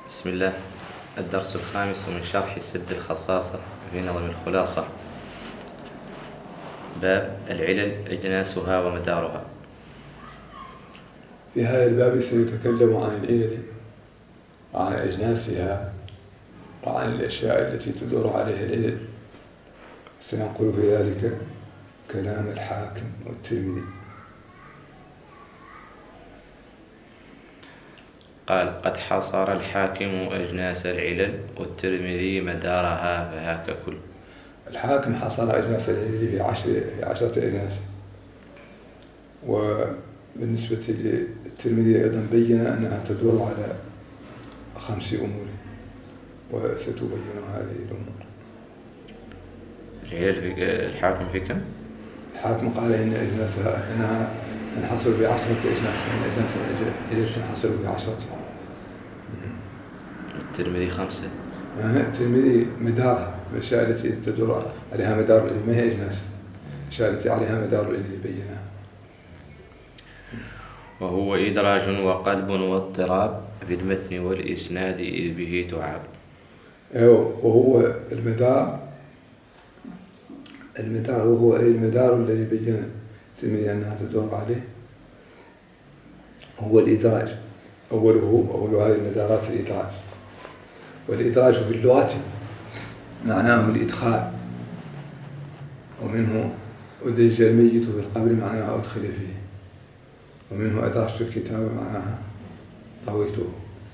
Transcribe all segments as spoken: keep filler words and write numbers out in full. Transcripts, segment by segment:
بسم الله. الدرس الخامس من شرح سد الخصاصة في نظم الخلاصة. باب العلل أجناسها ومدارها. في هذا الباب سيتكلم عن العلل وعن أجناسها وعن الأشياء التي تدور عليها العلل. سينقل في ذلك كلام الحاكم والترمذي. قال: قد حصر الحاكم أجناس العلل والترمذي مدارها فهاك كل. الحاكم حصر أجناس العلل في عشر في عشرة أجناس، وبالنسبة للترمذي أيضا بين أنها تدور على خمس أمور، وستبين هذه الأمور. العلل في الحاكم في كم؟ الحاكم قال إن أجناسها إنها تنحصر بعشرة أجناس، إن أجناس العلل تنحصر بعشرة. الترمذي خمسة. الترمذي مدارها الأشياء التي تدور عليها مدار العلم، ما هي أجناس، الأشياء التي عليها مدار العلم بينها. وهو إدراج وقلب واضطراب في المتن والإسناد إذ به تعاب. وهو المدار المدار وهو أي المدار الذي بين الترمذي أنها تدور عليه هو الإدراج. أوله أول هذه المدارات الإدراج، والإدراج في اللغة معناه الإدخال، ومنه أدرج الميت في القبر معناه أدخل فيه، ومنه أدرجت الكتاب معناها طويته.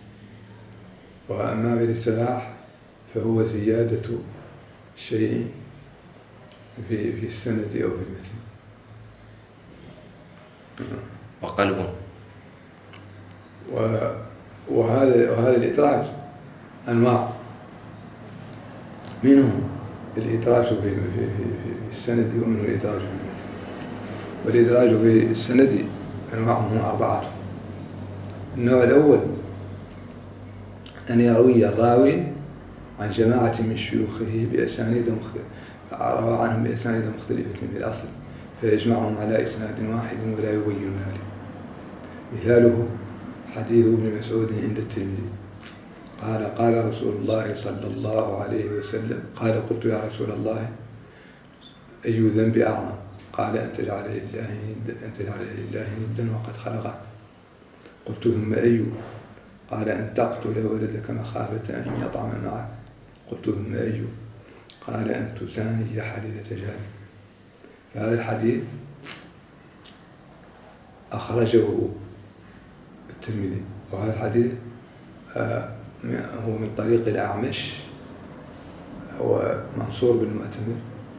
وأما بالاصطلاح فهو زيادة شيء في في السند أو في المتن. وقلب وهذا وهذا الإدراج أنواع، منه الإدراج في في في في السند ومنه الإدراج في المتن. والإدراج في السند أنواعه أربعة. النوع الأول أن يروي الراوي عن جماعة من شيوخه بأسانيد مختلفة، روى عنهم بأسانيد مختلفة في الأصل، فيجمعهم على إسناد واحد ولا يبين ذلك. مثاله حديث ابن مسعود عند الترمذي قال: قال رسول الله صلى الله عليه وسلم، قال: قلت يا رسول الله أي ذنب أعظم؟ قال: أن تجعل لله أن تجعل لله ندا وقد خلقه. قلت: ثم أي؟ قال: أن تقتل ولدك مخافة أن يطعم معه. قلت: ثم أي؟ قال: أن تزاني حليلة جارك. فهذا الحديث أخرجه الترمذي، وهذا الحديث هو من طريق الأعمش، هو منصور بن المعتمر،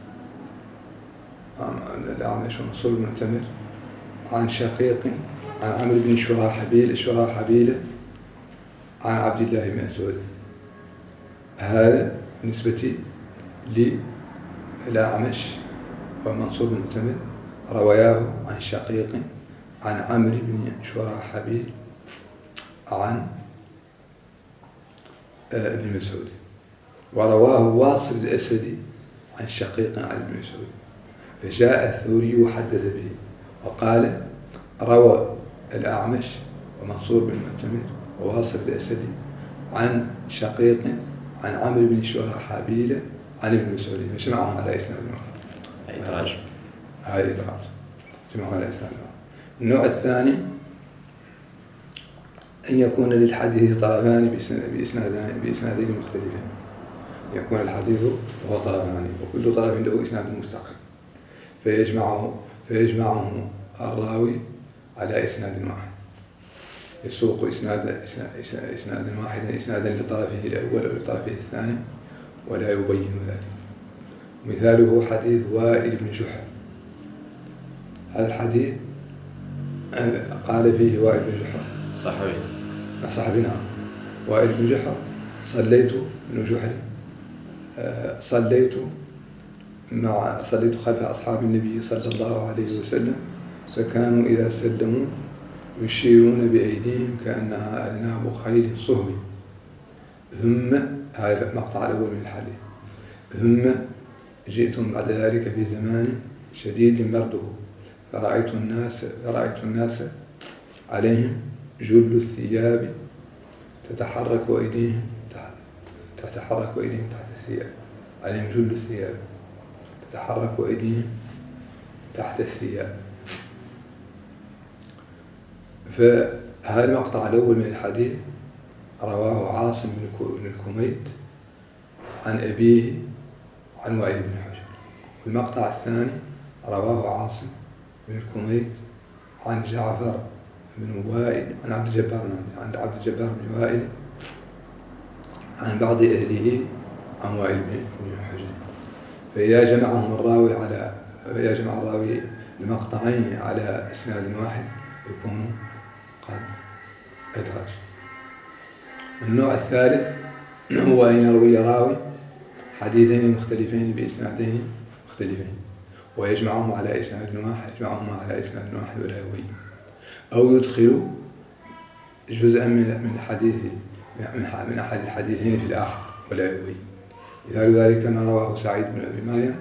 الأعمش ومنصور بن المعتمر عن شقيق عن عمرو بن شراحبيل شراحبيل عن عبد الله بن مسعود. هذا بالنسبة للأعمش ومنصور بن المعتمر رواياه عن شقيق عن عمرو بن شراحبيل عن ابن مسعود، ورواه واصل الأسدي عن شقيق عن ابن مسعود. فجاء الثوري وحدث به وقال: روى الأعمش ومنصور بن المعتمر وواصل الأسدي عن شقيق عن عمرو بن شراحبيل عن ابن مسعود، فجمعهم على إسناد واحد. إدراج. هذا إدراج، جمعهم على إسناد واحد. النوع الثاني أن يكون للحديث طرفان بإسنادين بإسنادين مختلفين. يكون الحديث هو طرفان وكل طرف له إسناد مستقل، فيجمعه فيجمعه الراوي على إسناد واحد، يسوق إسناد إسنادا واحدا إسنادا لطرفه الأول أو لطرفه الثاني ولا يبين ذلك. مثاله حديث وائل بن جحر. هذا الحديث قال فيه وائل بن جحر صحابي صحابنا وائل بن جحر: صليت بن جحر صليت مع صليت خلف أصحاب النبي صلى الله عليه وسلم، فكانوا إذا سلموا يشيرون بأيديهم كأنها أذناب خيل صهب. ثم هذا المقطع الأول من الحديث: ثم جئتم بعد ذلك في زمان شديد برده، فرأيت الناس فرأيت الناس عليهم جل الثياب تتحرك أيديهم تتحرك أيديهم تحت الثياب، عليهم جل الثياب، تتحرك أيديهم تحت الثياب. فهذا المقطع الأول من الحديث رواه عاصم بن الكميت عن أبيه عن وائل بن حجر، والمقطع الثاني رواه عاصم بن الكميت عن جعفر بن وائل عن عبد الجبار عن عبد الجبار بن وائل عن بعض أهله عن وائل بن حجر. فإذا جمعهم الراوي على فإذا جمع الراوي المقطعين على إسناد واحد يكون قد أدرج. النوع الثالث هو أن يروي راوي حديثين مختلفين بإسنادين مختلفين ويجمعهم على إسناد واحد يجمعهم على إسناد واحد ولا يبين، أو يدخل جزءا من الحديث من أحد الحديثين في الآخر ولا يبين. مثال ذلك ما رواه سعيد بن أبي مريم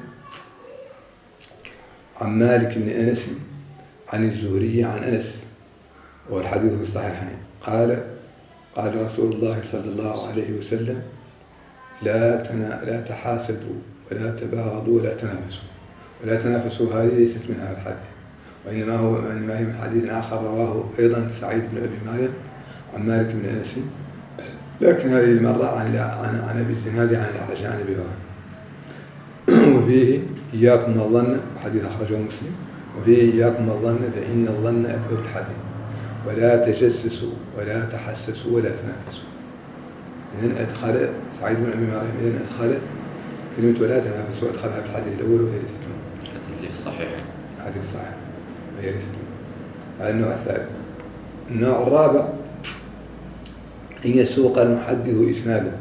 عن مالك بن أنس عن الزهري عن أنس، والحديث في الصحيحين، قال قال رسول الله صلى الله عليه وسلم: لا تنا لا تحاسدوا ولا تباغضوا ولا تنافسوا. ولا تنافسوا هذه ليست من هذا الحديث، وإنما هو إنما هي من حديث آخر رواه أيضا سعيد بن أبي مريم عن مالك بن أنس، لكن هذه المرة عن عن عن أبي الزناد عن الأعرج عن أبي هريرة. وفيه إياكم الظن، حديث أخرجه مسلم، وفيه إياكم الظن فإن الظن أكذب الحديث، ولا تجسسوا ولا تحسسوا ولا تنافسوا. إذن أدخل سعيد بن أبي مريم إذن أدخل كلمة ولا تنافسوا أدخلها في الحديث الأول وهي ليست منه. اللي في الصحيح الحديث الصحيح وهي ليست منه. هذا النوع الثالث. النوع الرابع أن يسوق المحدث إسنادا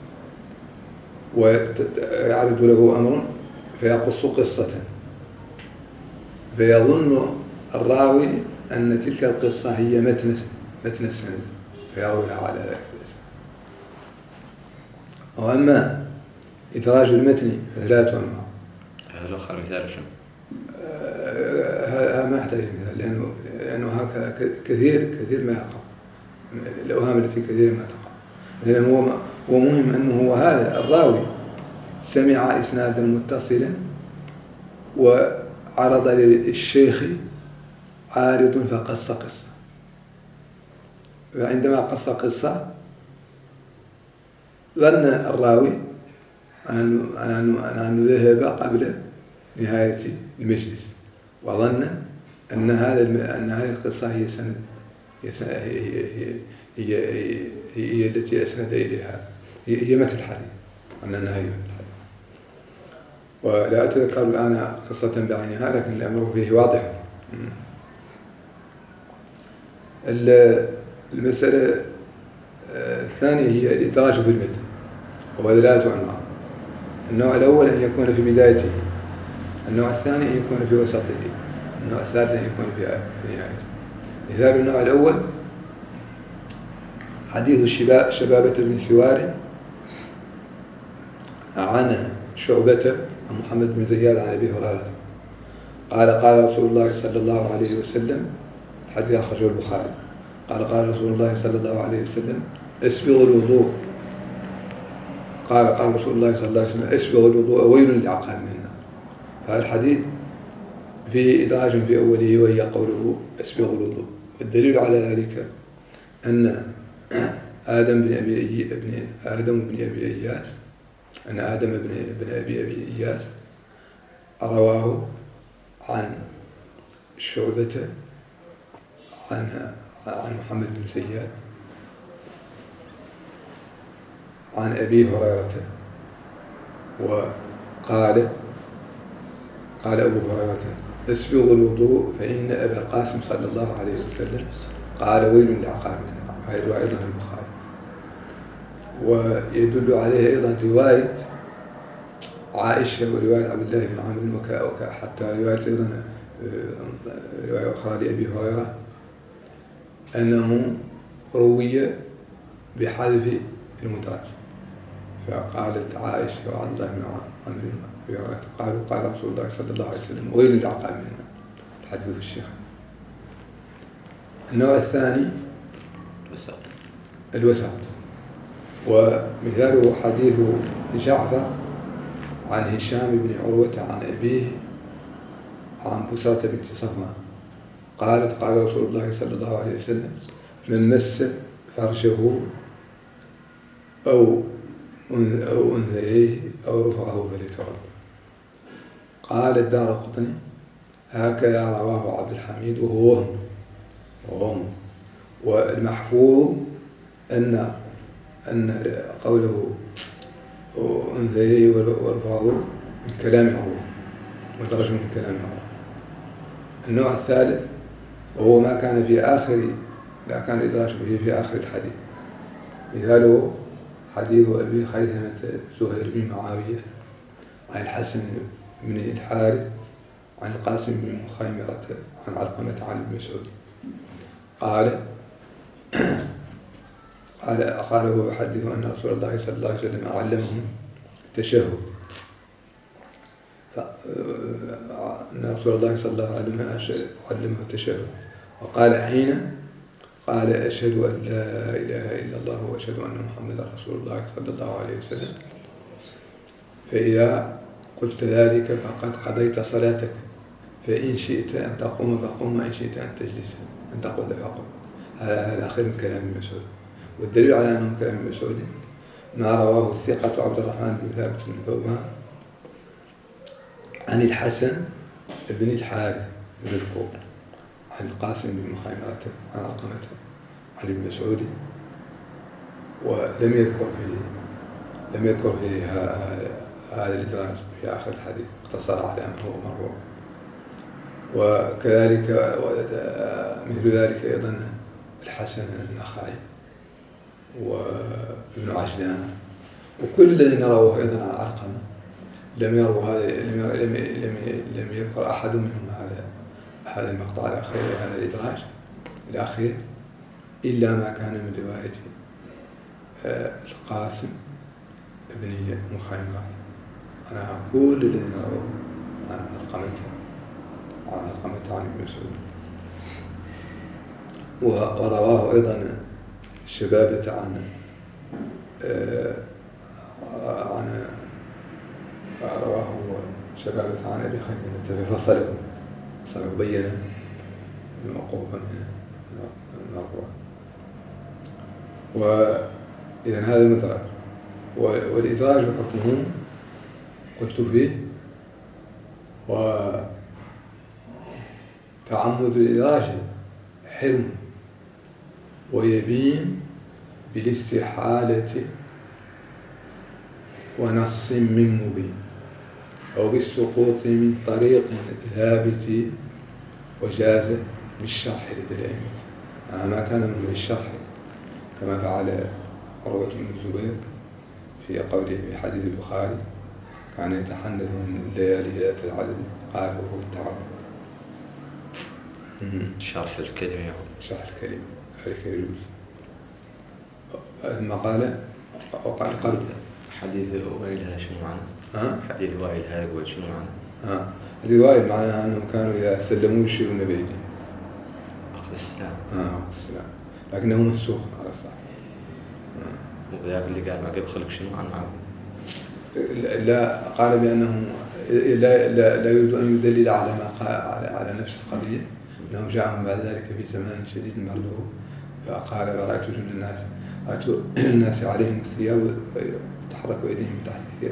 ويعرض له أمر فيقص قصة، فيظن الراوي أن تلك القصة هي متن متن السند فيرويها على ذلك الأساس. وأما إدراج المتن فثلاثة أنواع. هذا الآخر مثال شنو؟ هذا ما يحتاج مثال، لأنه لأنه هكذا كثير كثير ما يقع، الأوهام التي كثير ما تقع. لأنه هو هو مهم أنه هو هذا الراوي سمع إسنادا متصلا وعرض للشيخ عارض فقص قصة، فعندما قص قصة ظن الراوي أنه أنه ذهب قبل نهاية المجلس، وظن أن هذا أن هذه القصة هي سند هي هي هي, هي, هي, هي التي أسند إليها هي, هي متن الحديث، أن أنها هي متن الحديث. ولا أتذكر الآن قصة بعينها، لكن الأمر فيه واضح. المسألة الثانية هي الإدراج في المتن، وهو ثلاثة أنواع. النوع الأول أن يكون في بدايته، النوع الثاني أن يكون في وسطه، النوع الثالث أن يكون في نهايته. مثال النوع الأول حديث شبابة بن سوار عن شعبة عن محمد بن زياد عن أبي هريرة قال قال رسول الله صلى الله عليه وسلم، الحديث أخرجه البخاري، قال قال رسول الله صلى الله عليه وسلم: اسبغوا الوضوء. قال قال رسول الله صلى الله عليه وسلم: اسبغوا الوضوء ويل للعقاب من النار. فهذا الحديث فيه إدراج في أوله وهي قوله اسبغوا الوضوء. والدليل على ذلك أن آدم بن أبي ابن آدم بن أبي إياس أن آدم بن بن أبي أبي إياس رواه عن شعبة عن عن محمد بن زياد عن أبي هريرة، وقال قال أبو هريرة: اسبغوا الوضوء فإن أبا القاسم صلى الله عليه وسلم قال ويل للعقاب من النار. وهي رواية أيضا البخاري. ويدل عليه أيضا رواية عائشة ورواية عبد الله بن عمرو وكا حتى رواية أيضا رواية أخرى لأبي هريرة أنه روي بحذف المدرج، فقالت عائشة وعبد الله بن عمرو قالوا قال رسول الله صلى الله عليه وسلم ويل للعقاب من النار. الحديث في الشيخ. النوع الثاني الوسط. ومثاله حديث جعفر عن هشام بن عروة عن أبيه عن بسرة بنت صفوان قالت قال رسول الله صلى الله عليه وسلم من مس فرشه أو أو أنثيه أو رفعه فليتوضأ. قال الدارقطني هكذا رواه عبد الحميد وهو وهم وهم والمحفوظ أن أن قوله أنثيه ورفعه من كلام عروة مدرج من كلام عروة. النوع الثالث وهو ما كان في آخر لا كان الإدراج به في آخر الحديث. مثاله حديث أبي خيثمة زهير بن معاوية عن الحسن بن الحارث عن القاسم بن مخيمرة عن علقمة عن ابن مسعود قال قال قاله يحدث أن رسول الله صلى الله عليه وسلم علمهم التشهد أن رسول الله صلى الله عليه وسلم علمه التشهد وقال حين قال أشهد أن لا إله إلا الله وأشهد أن محمدا رسول الله صلى الله عليه وسلم فإذا قلت ذلك فقد قضيت صلاتك فإن شئت أن تقوم فقم وإن شئت أن تجلس أن تقعد فقم. هذا الأخير من كلام ابن مسعود. والدليل على أنه كلام ابن مسعود ما رواه الثقة عبد الرحمن بن ثابت بن ثوبان عن الحسن بن الحارث المذكور عن القاسم بن مخيمرة عن علقمة عن ابن مسعود ولم يذكر فيه لم يذكر فيه هذا الإدراج في آخر الحديث اقتصر على ما هو مرفوع. وكذلك مثل ذلك أيضا الحسن النخعي وابن عجلان وكل الذين رووا أيضا عن علقمة لم يروا هذا لم لم لم لم يذكر أحد منهم هذا هذا المقطع الأخير هذا الإدراج الأخير إلا ما كان من رواية القاسم بن مخيمرة. أنا أقول الذين رووا عن علقمة عن علقمة عن ابن مسعود. ورواه أيضا الشبابة عن عن رواه شبابة عن أبي خيثمة ففصله فصله بينا موقوفا من المرفوع. وإذن هذا المدرج والإدراج حكمه قلت فيه وتعمد الإدراج حرم ويبين بالاستحالة ونص من مبين أو بالسقوط من طريق ثابت وجاز بالشرح لدلائمه. أنا ما كان من الشرح كما فعل عروة بن الزبير في قوله في حديث البخاري كان يتحنث من الليالي ذات العدد قال وهو التعبد. شرح الكلمة شرح الكلمة ذلك يجوز. ثم قال وقال قال حديث وائل هذا شنو معنى؟ ها؟ حديث وائل هذا يقول شنو معنى؟ ها حديث وائل معناها أنهم كانوا إذا سلموا يشيرون بأيديهم عقد السلام. ها عقد السلام لكنه منسوخ على الصح. وذاك اللي قال ما قبل خلق شنو عن معه؟ لا قال بأنه لا لا لا يريد أن يدلل على ما قال على على نفس القضية أنه جاءهم بعد ذلك في زمان شديد مرضه فقال فرأيت جل الناس رأيت الناس عليهم الثياب تحركوا أيديهم من تحت الثياب.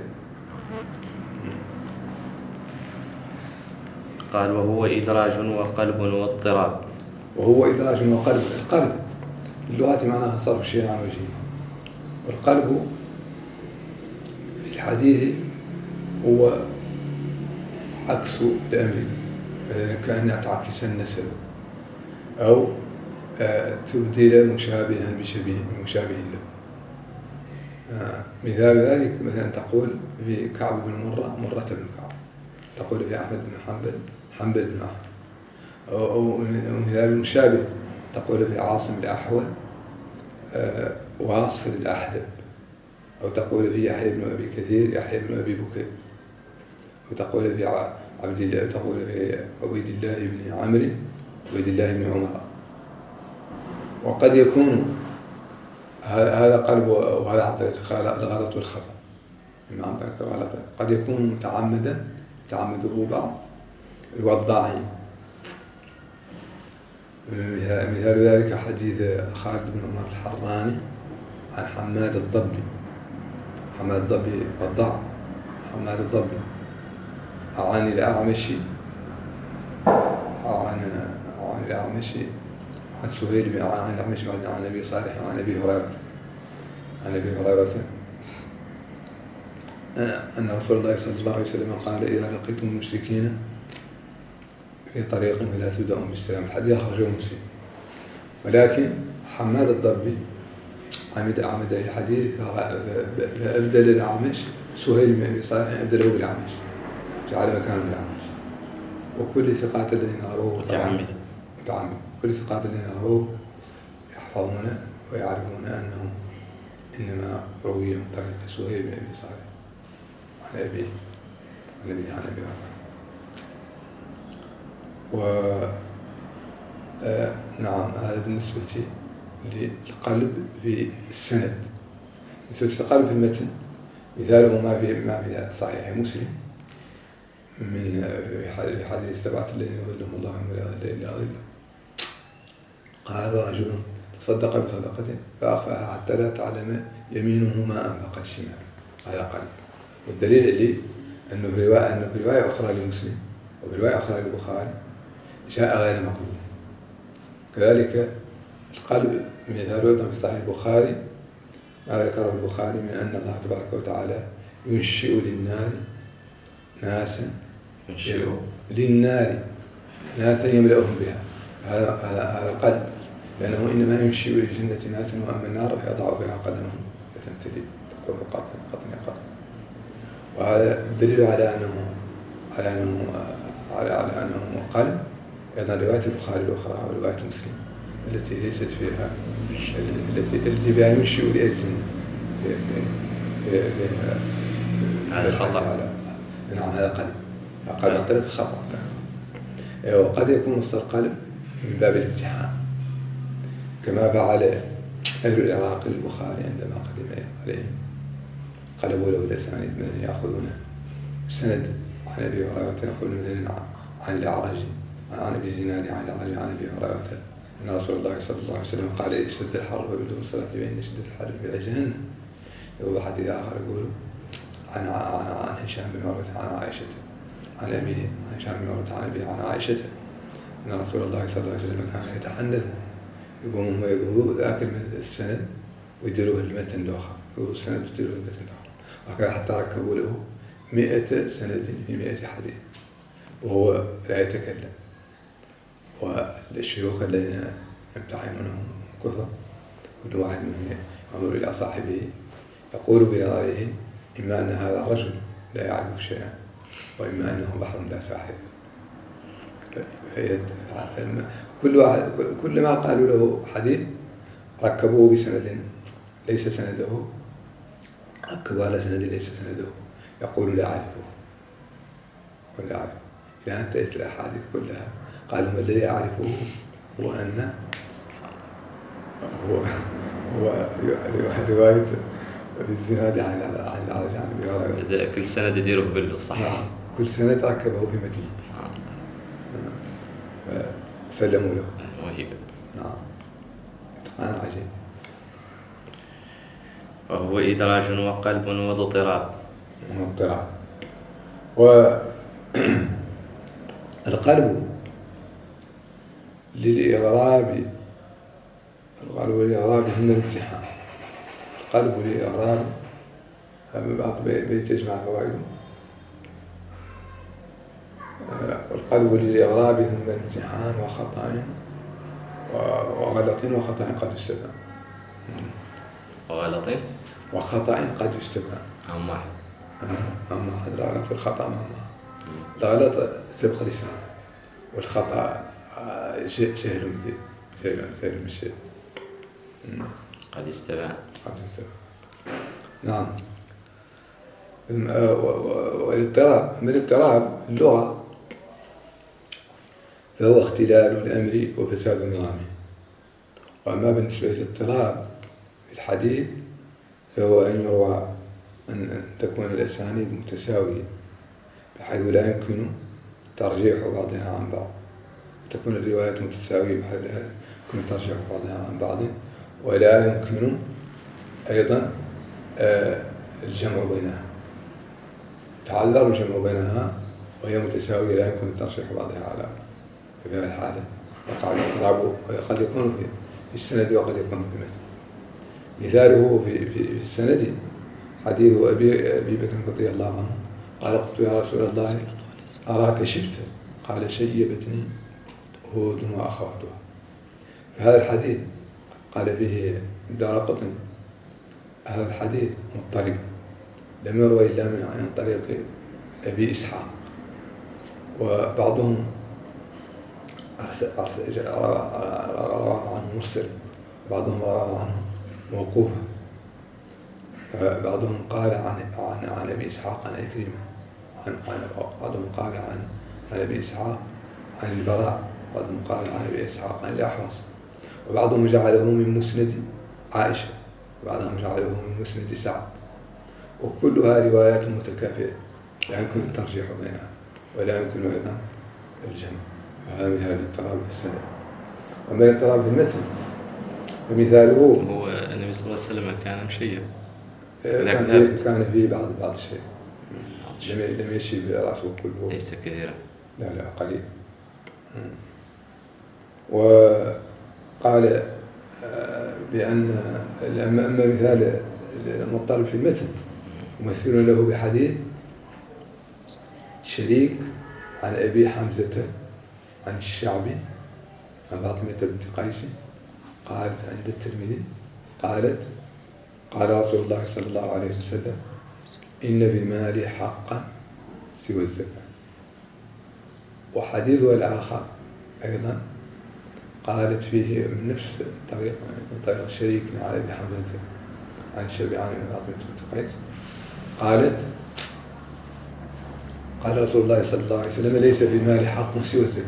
قال وهو إدراج وقلب واضطراب. وهو إدراج وقلب. القلب اللغة معناها صرف الشيء عن وجهه والقلب في الحديث هو عكس الأمر كأن تعكس النسب أو تبدل مشابها بشبيه مشابه له. مثال ذلك مثلا تقول في كعب بن مرة مرة بن كعب تقول في أحمد بن حنبل حنبل بن أحمد أو مثال مشابه تقول في عاصم الأحول واصل الأحدب أو تقول في يحيى بن أبي كثير يحيى بن أبي بكر وتقول في عبد الله تقول في عبيد الله بن عمرو عبيد الله بن عمر. وقد يكون هذا قلب وهذا عن طريق الغلط والخطأ. عن طريق الغلط قد يكون متعمدا يتعمده بعض الوضاعين. مثال ذلك حديث خالد بن عمر الحراني عن حماد الضبي. حماد الضبي وضاع. حماد الضبي عن الأعمش عن عن الأعمش عن سهيل بن عن الأعمش عن أبي صالح عن أبي هريرة عن أبي هريرة أن رسول الله صلى الله عليه وسلم قال: إذا لقيتم المشركين في طريق فلا تبدأهم بالسلام. الحديث أخرجه مسلم. ولكن حماد الضبي عمد عمد الحديث فأبدل الأعمش سهيل بن أبي صالح أبدله بالأعمش، جعل مكانه الأعمش. وكل ثقات الذين رووه متعمد متعمد كل ثقات الذين رووه يحفظون ويعرفون أنه إنما روي من طريق سهيل بن أبي صالح عن أبيه عن أبيه عن أبي هريرة. و آه نعم، هذا بالنسبة للقلب في السند. بالنسبة للقلب في المتن مثاله ما في ما في صحيح مسلم من في حديث سبعة الذين يظلهم الله يوم لا ظل إلا ظله. قال: رجل تصدق بصدقة فأخفاها حتى لا تعلم يمينه ما أنفقت شماله. هذا قلب. والدليل عليه أنه في رواية أنه في رواية أخرى لمسلم وفي رواية أخرى للبخاري جاء غير مقبول. كذلك القلب مثاله أيضا في صحيح البخاري ما ذكره البخاري من أن الله تبارك وتعالى ينشئ للنار ناسا للنار ناسا يملأهم بها. هذا هذا قلب، لأنه إنما ينشئ للجنة ناسا وأما النار فيضع فيها قدمه فتمتلئ تقول قطن قطن قطن. وهذا الدليل على أنه على أنه على على أنه قلب. أيضا رواية البخاري الأخرى ورواية مسلم التي ليست فيها التي التي بها ينشئ للجنة هذا خطأ. نعم، هذا قلب. قلب عن طريق الخطأ. وقد يكون مصدر قلب من باب الامتحان كما فعل أهل العراق البخاري عندما قدم عليهم قلبوا له الأسانيد من يأخذون السند عن أبي هريرة يأخذون مثلا عن الأعرج عن أبي الزناد عن الأعرج عن أبي هريرة أن رسول الله صلى الله عليه وسلم قال: اشتد الحر فبدوا الصلاة بين شدة الحر في جهنم. يقول حديث آخر يقول عن عن عن هشام بن عروة عن عائشة عن أبي عن هشام بن عروة عن أبي عن عائشة أن رسول الله صلى الله عليه وسلم كان يتحنث يقوموا هم يقولوا ذاك السند ويديروه المتن الآخر، يقولوا السند ويديروه المتن الآخر، وهكذا حتى ركبوا له مئة سند في مئة حديث وهو لا يتكلم. والشيوخ الذين يمتحنونهم كثر، كل واحد منهم ينظر إلى صاحبه يقول بنظره إما أن هذا الرجل لا يعرف شيئا وإما أنه بحر لا ساحل. كل واحد كل ما قالوا له حديث ركبوه بسند ليس سنده، ركبوا على سند ليس سنده، يقول لا أعرفه ولا أعرف. إلى أن انتهت الأحاديث كلها قالوا ما الذي أعرفه هو أن هو هو رواية بالزهاد عن عن الأعرج عن أبي هريرة. كل سند يديره بالصحيح. نعم، كل سند ركبه في متن. سلموا له. موهبة. نعم، اتقان عجيب. وهو إدراج وقلب واضطراب. واضطراب. والقلب للإغراب القلب للإغراب هم الامتحان. القلب للإغراب بعض بيت يجمع فوائده. القلب للإغراب ثم امتحان وخطأ وغلط وخطأ قد يستبان. وغلط وخطأ قد يستبان. أم واحد. أم واحد. الغلط والخطأ أم واحد. الغلط سبق لسان والخطأ جهل جهل جهل بالشيء. قد يستبان. قد يستبان. نعم. والاضطراب من الاضطراب اللغة فهو اختلال الأمر وفساد نظامه. وأما بالنسبة للاضطراب في الحديث فهو أن يروى أن تكون الأسانيد متساوية بحيث لا يمكن ترجيح بعضها عن بعض، تكون الروايات متساوية بحيث لا يمكن ترجيح بعضها عن بعض، ولا يمكن أيضا الجمع بينها، تعذر الجمع بينها وهي متساوية لا يمكن ترجيح بعضها على بعض. في هذه الحالة يقع الاضطراب، وقد يكون في السند وقد يكون في المتن. مثاله في, في, في السند حديث أبي, أبي بكر رضي الله عنه قال: قلت يا رسول الله أراك شبت، قال: شيبتني هود وأخواتها. في هذا الحديث قال فيه الدارقطني: هذا الحديث مضطرب لم يروى إلا من طريق أبي إسحاق، وبعضهم روى عنه مرسل، بعضهم روى عنه موقوفا، بعضهم قال عن عن عن أبي إسحاق عن عكرمة، عن بعضهم قال عن عن أبي إسحاق عن البراء، بعضهم قال عن أبي إسحاق عن الأحوص، وبعضهم جعله من مسند عائشة، وبعضهم جعله من مسند سعد، وكلها روايات متكافئة لا يمكن الترجيح بينها ولا يمكن أيضا الجمع. هذا مثال الاضطراب في السند. أما الاضطراب في المتن فمثاله هو النبي صلى الله عليه وسلم كان مشيب، كان فيه كان فيه بعض بعض الشيء، لم لم يشي برأسه كله، ليس كثيرا، لا لا قليل. وقال بأن أما مثال المضطرب في المتن يمثلون له بحديث شريك عن أبي حمزة عن الشعبي عن فاطمة بنت قيس قالت عند الترمذي قالت: قال رسول الله صلى الله عليه وسلم: إن بالمال حقا سوى الزكاة. وحديثها الآخر أيضا قالت فيه من نفس الطريق، من طريق الشريك عن أبي حمزة عن الشعبي عن فاطمة بنت قيس قالت: قال رسول الله صلى الله عليه وسلم: ليس في المال حق سوى الزكاة.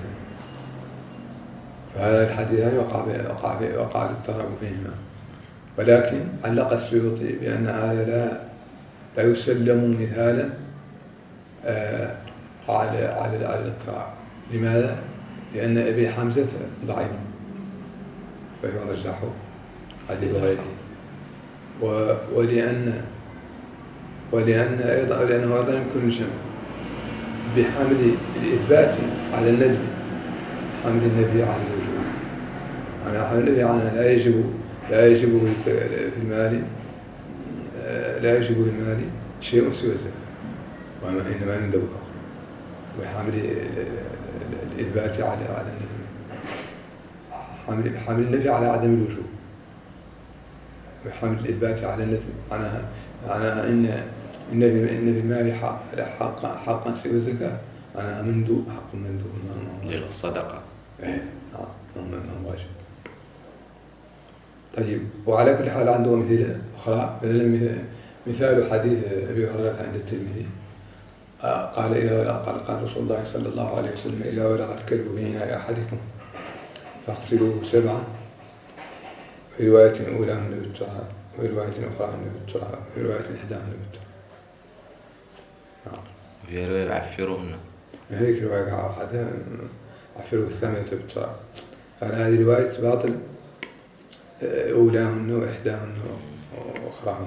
فهذا الحديثان وقع وقع وقع الاضطراب فيهما، ولكن علق السيوطي بأن هذا لا لا يسلم مثالا آه على على على الاضطراب. لماذا؟ لأن أبي حمزة ضعيف فيرجح حديث غيره، ولأن ولأن أيضا لأنه أيضا يمكن الجمع بحمل الإثبات على الندب، حمل النبي على الوجوب. أنا حمل النبي على لا يجب لا يجب في المال لا يجب في المال شيء سوى الزكاة، وإنما يندب فقط، وحمل الإثبات على على الندب، حمل حمل النبي على عدم الوجوب، وحمل الإثبات على الندب معناها معناها إن إن إن في المال حق حقا حقا سوى الزكاة، أنا مندوب، حق مندوب غير الصدقة. إيه نعم ما واجب. طيب، وعلى كل حال عنده مثال أخرى، مثلا مثال حديث أبي هريرة عند الترمذي قال إذا قال قال رسول الله صلى الله عليه وسلم: إذا ولغ الكلب في إناء أحدكم فاغسلوه سبعا، في رواية أولاهن بالتراب، وفي رواية أخراهن بالتراب، وفي رواية إحداهن بالتراب. في رواية عفروهن، هذيك رواية أحدها عفروه الثامنة بالتراب. هذه رواية باطل، أولاهن وإحداهن وأخراهن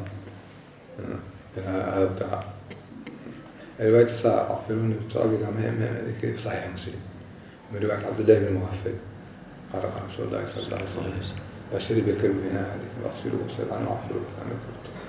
هذا التراب. رواية الصار عفروهن بالتراب ذكر صحيح مسلم من رواية عبد الله بن المغفل قال قال رسول الله صلى الله عليه وسلم: اشتري بالكلب في إناء أحدكم واغسلوه سبعا وعفروه ثامنة بالتراب.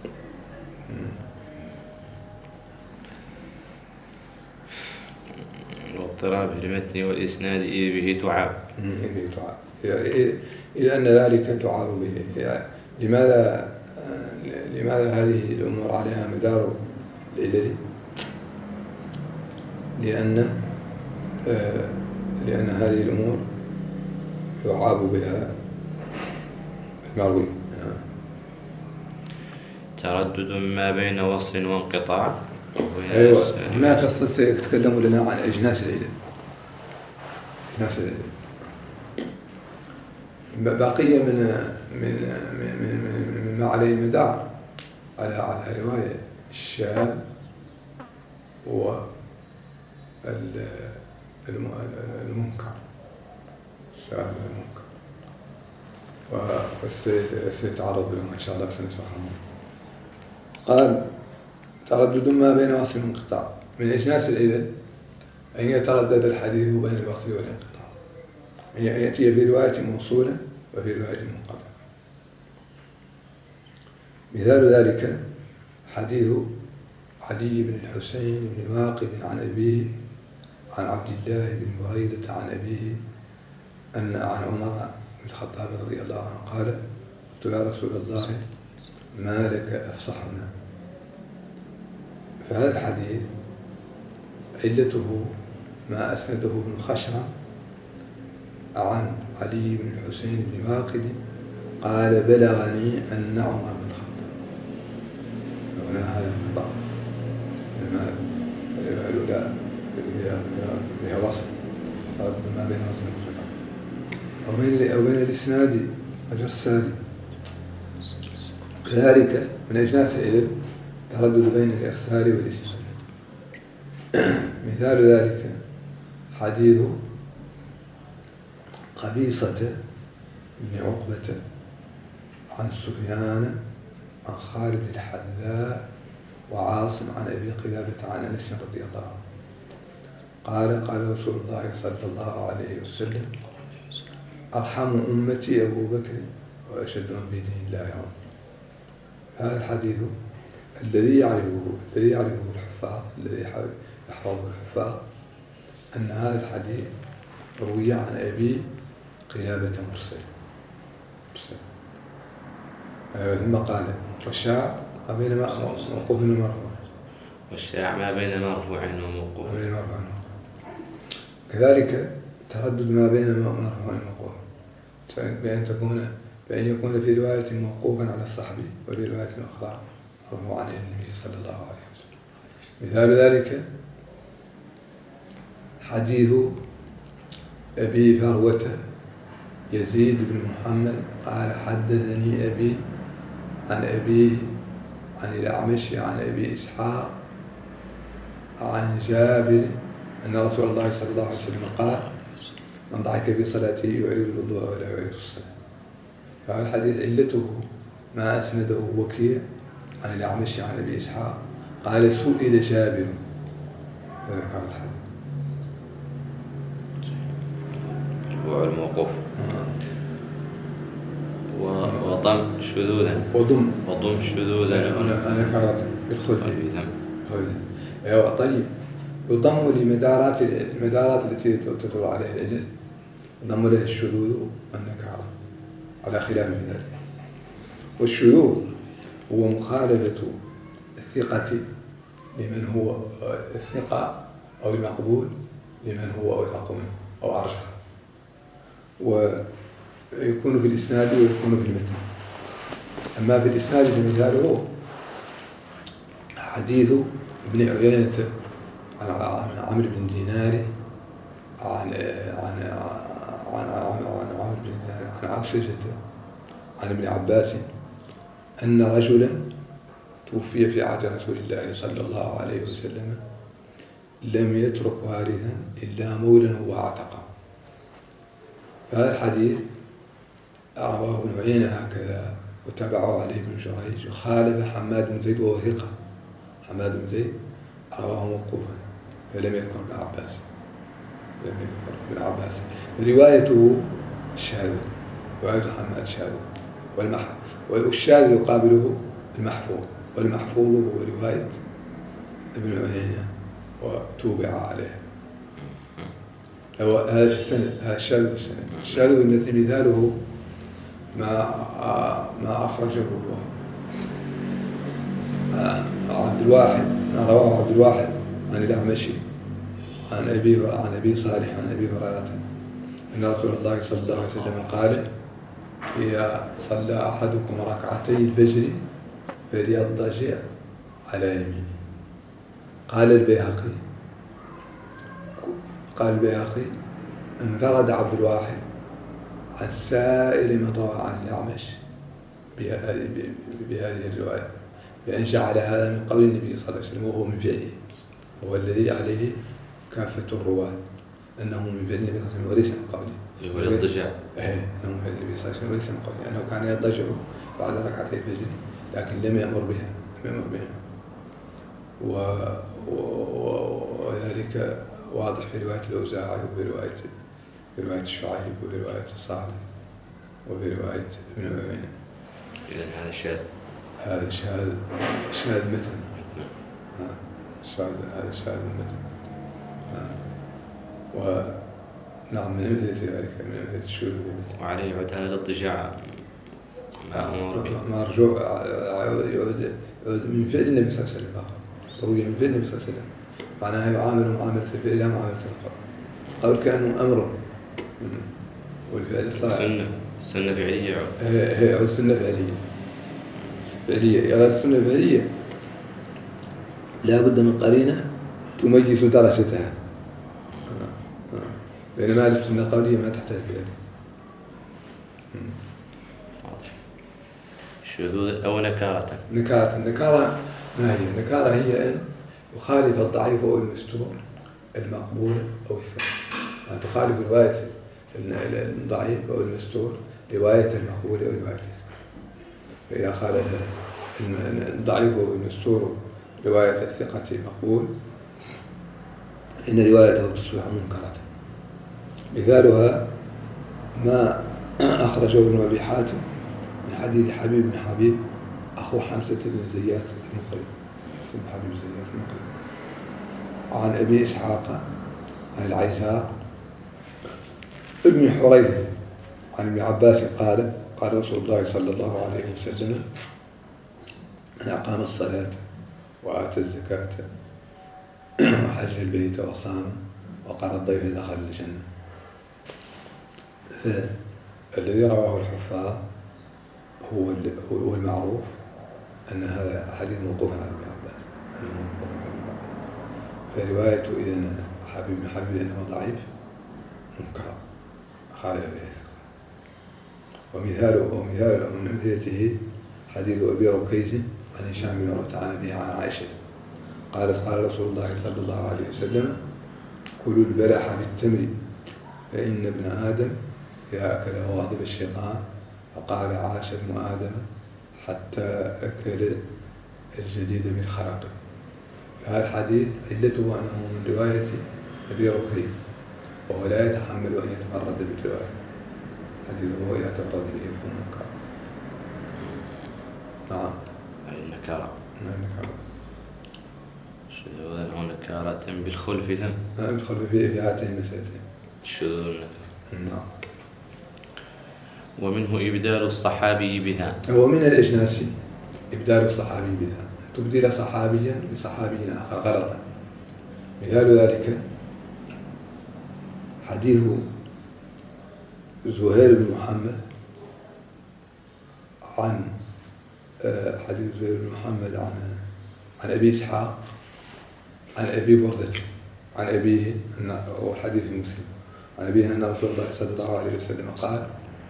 واضطراب المتن والإسناد إذ به تعاب. إذ به تعاب، إذا أن ذلك تعاب به. يعني لماذا لماذا هذه الأمور عليها مدار العلل؟ لأن آه لأن هذه الأمور يعاب بها المروي. تردد ما بين وصل وانقطاع. أيوة، هناك أصل سيتكلم لنا عن أجناس العلل. أجناس العلل بقية من من من من, من ما عليه المدار على على رواية الشاذ والمنكر. الشاذ والمنكر وسيتعرض لهم إن شاء الله سنشرحهم. قال تردد ما بين وصل وانقطاع. من أجناس العلل أن يتردد الحديث بين الوصل والانقطاع، أن يأتي في رواية موصولة وفي رواية منقطعة. مثال ذلك حديث علي بن الحسين بن واقد عن أبيه عن عبد الله بن بريدة عن أبيه أن عن عمر بن الخطاب رضي الله عنه قال: قلت يا رسول الله ما لك أفصحنا. فهذا الحديث علته ما أسنده ابن خشرم عن علي بن الحسين بن واقد قال: بلغني أن عمر بن الخطاب. هنا هذا انقطاع، الأولى فيها وصل، رد ما بين وصل وانقطاع، أو بين أو بين الإسناد والإرسال. كذلك من أجناس العلل تردد بين الإرسال والإسناد. مثال ذلك حديث قبيصة بن عقبة عن سفيان عن خالد الحذاء وعاصم عن أبي قلابة عن أنس رضي الله عنه قال: قال رسول الله صلى الله عليه وسلم: أرحم أمتي أبو بكر وأشدهم بدين الله عمر. هذا الحديث الذي يعرفه الذي يعرفه الحفاظ الذي يحفظه الحفاظ أن هذا الحديث روي عن أبي قلابة مرسل. ثم قال: والشاع ما بين موقوف ومرفوع. والشاع ما بين مرفوع وموقوف. ما بين مرفوع وموقوف. كذلك تردد ما بين مرفوع وموقوف، بأن تكون بأن يكون في رواية موقوفا على الصحابي وفي رواية أخرى مرفوعا عن النبي صلى الله عليه وسلم. مثال ذلك حديث أبي فروة يزيد بن محمد قال: حدثني أبي عن أبيه عن الأعمش عن أبي إسحاق عن جابر أن رسول الله صلى الله عليه وسلم قال: من ضحك في صلاته يعيد الوضوء ولا يعيد الصلاة. فهذا الحديث علته ما أسنده وكيع عن الأعمش عن أبي إسحاق قال: سئل جابر فذكر الحديث. هو الموقوف. وضم شذوذا وضم وضم شذوذا أنا أنا كررت بالخلفي. أيوة طيب. يضم لمدارات المدارات التي تدور عليها العلل، يضم لها الشذوذ والنكارة على خلاف ذلك. والشذوذ هو مخالفة الثقة لمن هو الثقة أو المقبول لمن هو أوثق منه أو أرجح، ويكون في الإسناد ويكون في المتن. أما في الإسناد فمثاله حديث ابن عيينة عن عمرو بن دينار عن عن عن عن عمرو بن دينار عن عائشة عن ابن عباس أن رجلا توفي في عهد رسول الله صلى الله عليه وسلم لم يترك وارثا إلا مولا هو اعتقه. فهذا الحديث رواه ابن عيينة هكذا وتابعه عليه بن جريج وخالف حماد بن زيد وهو ثقة. حماد بن زيد رواه موقوفا فلم يذكر ابن عباس لم يذكر ابن عباس وروايته شاذة، رواية حماد شاذة، والشاذ يقابله المحفوظ، والمحفوظ هو رواية ابن عيينة وتوبع عليه. هذا في السند، هذا الشاذ في السند. الشاذ الذي مثاله ما ما أخرجه عبد الواحد، ما رواه عبد الواحد عن الأعمشي عن أبي عن أبي صالح عن أبي هريرة أن رسول الله صلى الله عليه وسلم قال: إذا صلى أحدكم ركعتي الفجر فليضطجع على يمينه. قال البيهقي قال البيهقي انفرد عبد الواحد عن سائر من روى عن الأعمش بهذه الرواية، بأن جعل هذا من قول النبي صلى الله عليه وسلم وهو من فعله، هو الذي عليه كافة الرواة أنه من فعل النبي صلى الله عليه وسلم وليس من قوله. هو الاضطجاع. إيه، أنه من فعل النبي صلى الله عليه وسلم وليس من قوله، أنه كان يضطجع بعد ركعتي الفجر لكن لم يأمر بها، لم يأمر بها. وذلك واضح في رواية الأوزاعي وفي رواية في رواية الشعيب وفي رواية الصالح وفي رواية ابن عيينة. إذن هذا الشاذ. هذا شاذ شاذ المتن. شاذ هذا شاذ المتن. ونعم من مثل ذلك من مثل الشذوذ المتن. وعليه يعود هذا الاضطجاع مرجوع يعود يعود من فعل النبي صلى الله عليه وسلم فقط. روي من فعل النبي صلى الله عليه وسلم. معناها يعامل معاملة الفعل لا معاملة القول. القول كأنه أمر والفعل الصالح. السنة السنة فعلية يعود. هي يعود السنة فعلية. فعلية يعود السنة فعلية. لا بد من قرينة تميز درجتها. بينما السنة قولية ما تحتاج لذلك. واضح. شذوذ أو نكارة. نكارة النكارة ما هي؟ النكارة هي أن يخالف الضعيف أو المستور المقبول أو الثقة. أن تخالف رواية الضعيف أو المستور رواية المقبول أو رواية الثقة. فإذا خالف الضعيف أو المستور رواية الثقة المقبول إن روايته تصبح منكرة. مثالها ما أخرجه ابن أبي حاتم من حديث حبيب بن حبيب أخو حمزة بن زيات المقري بن حبيب زيات المقري عن أبي إسحاق عن العيسار ابن حريث عن ابن عباس قال قال رسول الله صلى الله عليه وسلم من أقام الصلاة وآتى الزكاة وحج البيت وصام وقرأ الضيف دخل الجنة. فالذي رواه الحفاظ هو هو المعروف أن هذا حديث موقوف على ابن عباس أنه موقوف على ابن عباس. فروايته إذن حبيب بن حبيب لأنه ضعيف منكر خالف به الثقة. ومثاله ومثال من أمثلته حديث أبي ركيز عن هشام بن عروة عن أبيه عن عائشة قالت قال رسول الله صلى الله عليه وسلم كلوا البلح بالتمر فإن ابن آدم إذا أكله غضب الشيطان فقال عاش ابن آدم حتى أكل الجديد بالخرق. فهذا الحديث علته أنه من رواية أبي ركيز وهو لا يتحمل أن يتفرد بالرواية. حديثه إذا تفرد به يكون منكرا. نعم. أي النكارة. النكارة. شذوذا أو نكارة بالخلف ثم. نعم بالخلف في هاتين المسألتين. الشذوذ والنكارة. نعم. ومنه إبدال الصحابي بها. هو من الإجناس إبدال الصحابي بها أن تبدل صحابيا بصحابي آخر غلطا. مثال ذلك حديث زهير بن محمد عن حديث زهير بن محمد عن عن أبي إسحاق عن أبي بردة عن أبيه هو الحديث المسلم عن أبيه أن رسول الله صلى الله عليه وسلم قال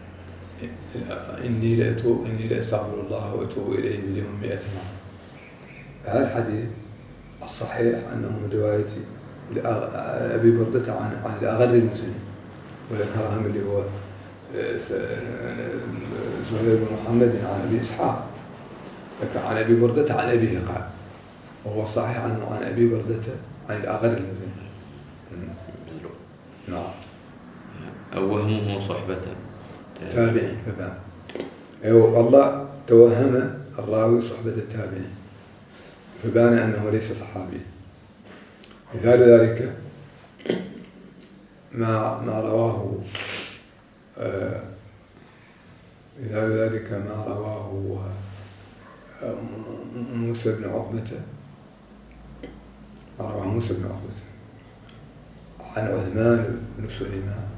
إني لأتوب إني لأستغفر الله وأتوب إليه باليوم مئة مرة. هذا الحديث الصحيح أنه من رواية أبي بردة عن عن الأغر المسلم وذكرها من اللي هو زهير بن محمد عن أبي إسحاق عن أبي بردة عن أبيه قال وهو صحيح أنه عن أبي بردة عن الأغر المسلم. نعم. أو وهمه صحبته تابعين فبان. أيوة والله توهم الراوي صحبة التابعين فبان أنه ليس صحابيا. مثال ذلك ما ما رواه آه مثال ذلك ما رواه آه موسى بن عقبة ما رواه موسى بن عقبة عن عثمان بن سليمان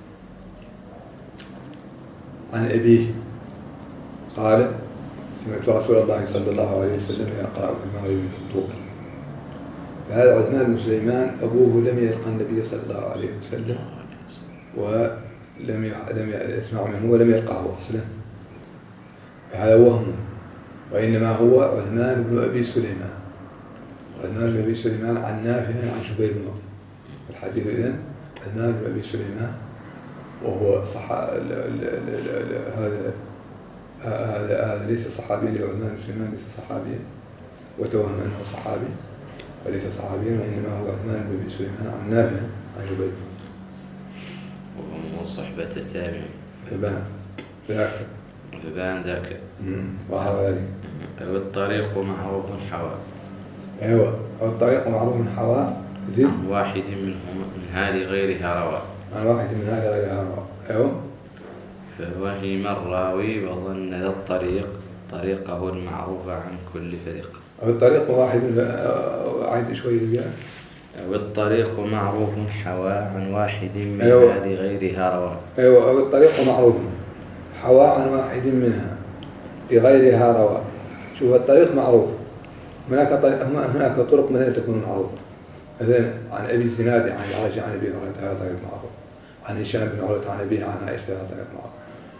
عن أبيه قال سمعت رسول الله صلى الله عليه وسلم يقرأ في المغرب بالطول. فهذا عثمان بن سليمان أبوه لم يلقى النبي صلى الله عليه وسلم ولم لم لم يسمع منه ولم يلقاه أصلا، فهذا وهم، وإنما هو عثمان بن أبي سليمان. عثمان بن أبي سليمان عن نافع عن جبير بن مطعم. الحديث إذن عثمان بن أبي سليمان، وهو صح هذا هذا هذا ليس صحابيا، لعثمان بن سليمان ليس صحابيا، وتوهم أنه صحابي وليس صحابيا، وإنما هو عثمان بن أبي سليمان عن نافع عن جبير بن مطعم، وهم صحبة تابع. فبان ذاك فبان ذاك وهذا ذلك. أو الطريق معروف حواء. أيوة، أو الطريق معروف حواء زد عن واحد منهم من هذه غيرها روى. عن واحد من هذه غيرها روى. أيوة. فوهم الراوي وظن ذا الطريق طريقه المعروف عن كل فريق. أو الطريق واحد عيد شوي رجال. أو الطريق معروف حوى عن واحد من أيوة. هذه غيرها روى. أيوة، أو الطريق معروف حوى عن واحد منها بغيرها روى. شوف الطريق معروف، هناك طريق هناك طرق مثلا تكون معروفة، مثلا عن أبي الزناد عن عائشة عن أبي هريرة هذا طريق معروف، عن هشام بن عروة عن أبيه عن عائشة هذا طريق معروف،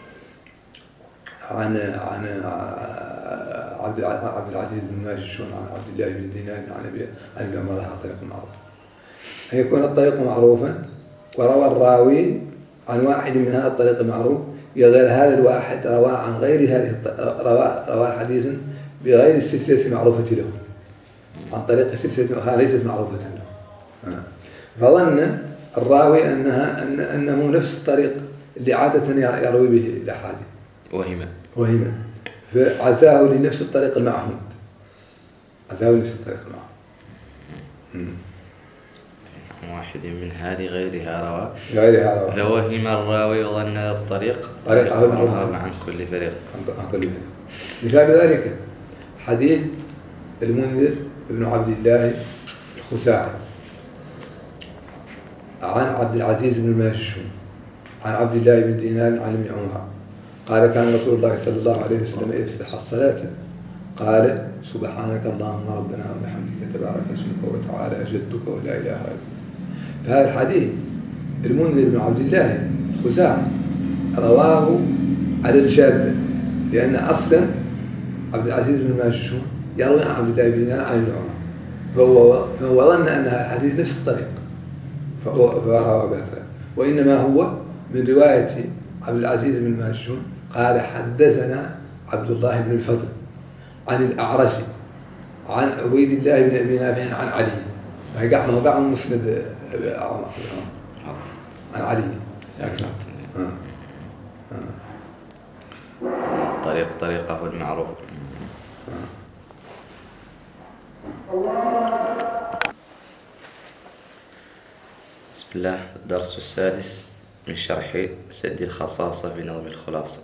عن عن عبد عبد العزيز بن ماجشون عن عبد الله بن دينار عن أبي عن أبي عمر هذا طريق معروف. أن يكون الطريق معروفا وروى الراوي عن واحد من هذا الطريق المعروف، غير هذا الواحد روى عن غير هذه روى روى حديثا بغير السلسلة المعروفة له، عن طريق السلسلة ليست معروفة له، فظن الراوي أنها أن أنه نفس الطريق اللي عادة يروي به الأحاديث، وهم وهم فعزاه لنفس الطريق المعهود، عزاه لنفس الطريق المعهود. واحد من هذه غيرها روى. غيرها روى. فوهم الراوي وظن الطريق طريقه المعروف عن كل فريق. عن كل فريق. مثال ذلك حديث المنذر بن عبد الله الخزاعي عن عبد العزيز بن ماجشون عن عبد الله بن دينار عن ابن عمر قال كان رسول الله صلى الله عليه وسلم إذا افتتح الصلاة قال سبحانك اللهم ربنا وبحمدك تبارك اسمك وتعالى جدك ولا إله غيرك. فهذا الحديث المنذر بن عبد الله الخزاعي رواه على الجادة، لأن أصلا عبد العزيز بن ماجشون يروي عن عبد الله بن دينار عن ابن عمر، فهو فهو ظن أن الحديث نفس الطريق فهو رواه بهذا، وإنما هو من رواية عبد العزيز بن ماجشون قال حدثنا عبد الله بن الفضل عن الأعرج عن عبيد الله بن أبي نافع عن علي، ما قاع ما قاع من مسند عن علي. طريق طريقه المعروف. بسم الله. الدرس السادس من شرح سد الخصاصة في نظم الخلاصة.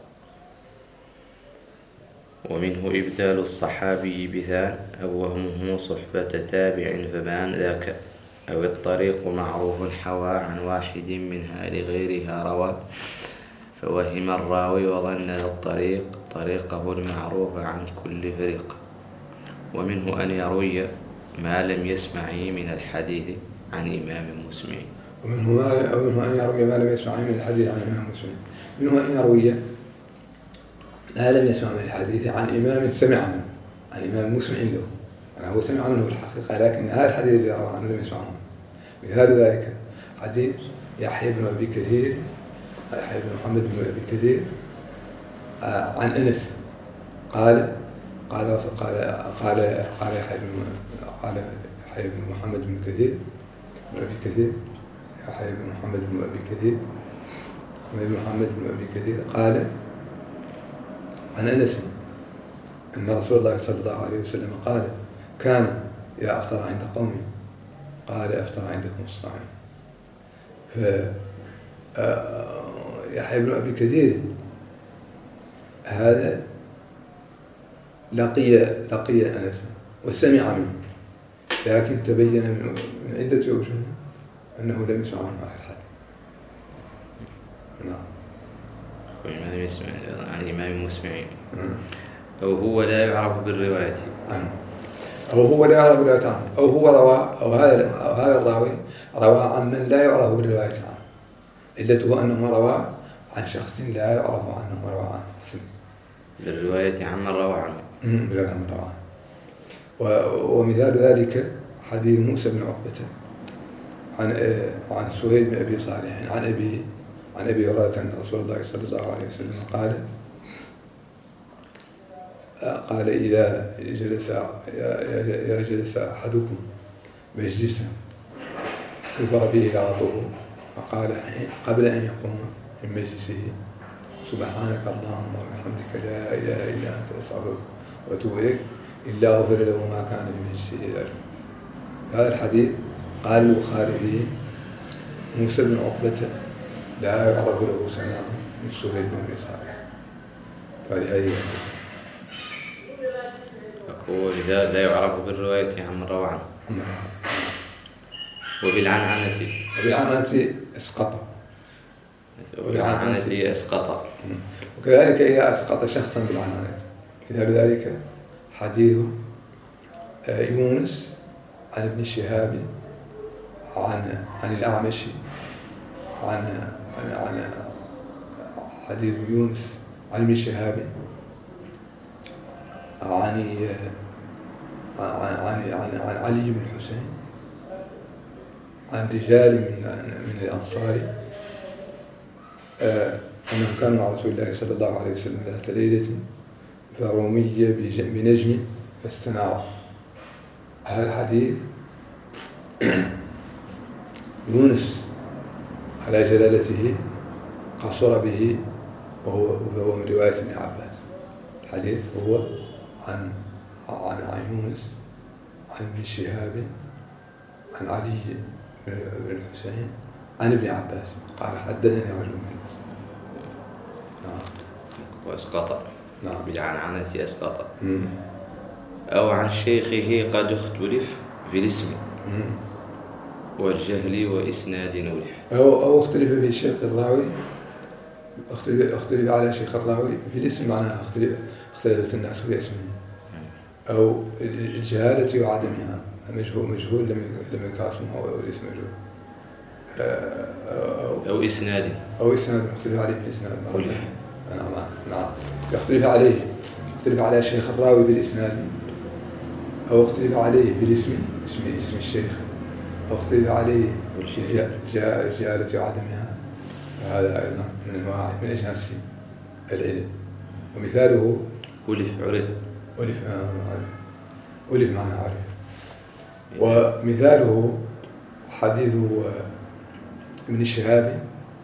ومنه إبدال الصحابي بثان أو وهمه صحبة تابع فبان ذاك، أو الطريق معروف حوى عن واحد منها لغيرها روى، فوهم الراوي وظن الطريق طريقه المعروف عن كل فريق. ومنه أن يروي ما لم يسمع من الحديث عن إمام مسمع. ومنه ما ومنه أن يروي ما لم يسمع من الحديث عن إمام مسمع. منه أن يروي ما لم يسمع من الحديث عن إمام سمع منه، عن إمام مسمع عنده، يعني هو سمع منه بالحقيقة لكن هذا الحديث اللي رواه عنه لم يسمعه. مثال ذلك حديث يحيى بن أبي كثير يحيى بن محمد بن أبي كثير عن أنس قال قال قال قال قال يحيى بن قال يحيى بن محمد بن كثير بن أبي كثير يحيى بن محمد بن أبي كثير بن محمد بن أبي كثير قال عن أنس أن رسول الله صلى الله عليه وسلم قال كان إذا أفطر عند قومه قال أفطر عندكم الصائم. ف يحيى بن أبي كثير هذا لقي لقي أنس وسمع منه، لكن تبين من عدة وجوه أنه لم يسمع منه أحد. نعم. لم يسمع عن إمام مسمعين. أو هو لا يعرف بالرواية عنه، أو هو لا يعرف بالرواية عنه، أو هو روى أو هذا أو هذا الراوي روى عن من لا يعرف بالرواية عنه، علته أنه روى عن شخص لا يعرف عنه وروى عنه. بالرواية عن من روى عنه. بالرواية عن من روى عنه. ومثال ذلك حديث موسى بن عقبة عن عن سهيل بن أبي صالح عن أبي عن أبي هريرة أن رسول الله صلى الله عليه وسلم قال قال إذا جلس إذا جلس أحدكم مجلسا كثر فيه لغطه فقال قبل أن يقوم من مجلسه سبحانك اللهم وبحمدك لا إله إلا أنت أستغفرك وأتوب إليك إلا غفر له ما كان في مجلسه ذلك. هذا الحديث قال البخاري فيه موسى بن عقبة لا يعرف له سماع من سهيل بن أبي صالح. فلهذه ولذا لا يعرف بالرواية عن من روى عنه. وبالعنعنة وبالعنعنة اسقط. وبالعنعنة اسقط. وكذلك إذا أسقط شخصا بالعنعنة مثال ذلك حديث يونس عن ابن شهاب عن عن الأعمش عن عن عن حديث يونس عن ابن شهاب عن عن عن عن علي بن الحسين عن رجال من من الأنصار أنهم كانوا مع رسول الله صلى الله عليه وسلم ذات ليلة فرمي بنجم فاستنار. هذا الحديث يونس على جلالته قصر به وهو وهو من رواية ابن عباس. الحديث هو عن عن عن يونس عن ابن شهاب عن علي بن الحسين عن ابن عباس قال حدثني رجل من الناس. نعم. واسقط. نعم. بالعنعنة اسقط. أو عن شيخه قد اختلف في الاسم والجهل وإسناد ولف. أو أو اختلف في الشيخ الراوي اختلف اختلف على شيخ الراوي في الاسم معناها اختلف اختلفت الناس في اسمه. أو الجهالة وعدمها مجهول مجهول لم لم يذكر اسمه أو الاسم مجهول. أو, أو إسناد. أو إسناد اختلف عليه في الإسناد. نعم نعم يختلف عليه اختلف على شيخ الراوي بالإسناد أو اختلف عليه بالاسم اسم اسم الشيخ أو اختلف عليه الجهالة وعدمها. هذا أيضا من أنواع من أجناس العلم. ومثاله ألف عرف. ألف ألف معنى عرف. ومثاله حديث ابن شهاب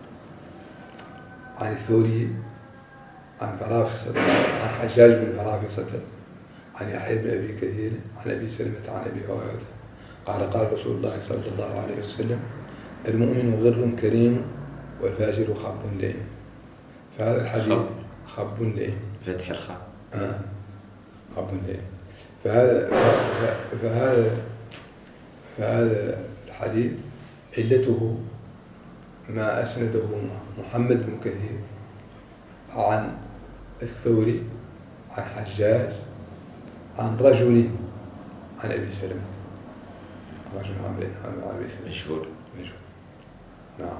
عن الثوري عن فرافصة عن حجاج بن فرافصة عن يحيى بن أبي كثير عن أبي سلمة عن أبي هريرة قال قال رسول الله صلى الله عليه وسلم المؤمن غر كريم والفاجر خب لئيم. فهذا الحديث خب لئيم فتح الخاء. آه خب لئيم. فهذا فهذا فهذا الحديث علته ما أسنده محمد بن كثير عن الثوري عن حجاج عن رجل عن أبي سلمة رجل عن أبي سلمة مشهور مشهور. نعم.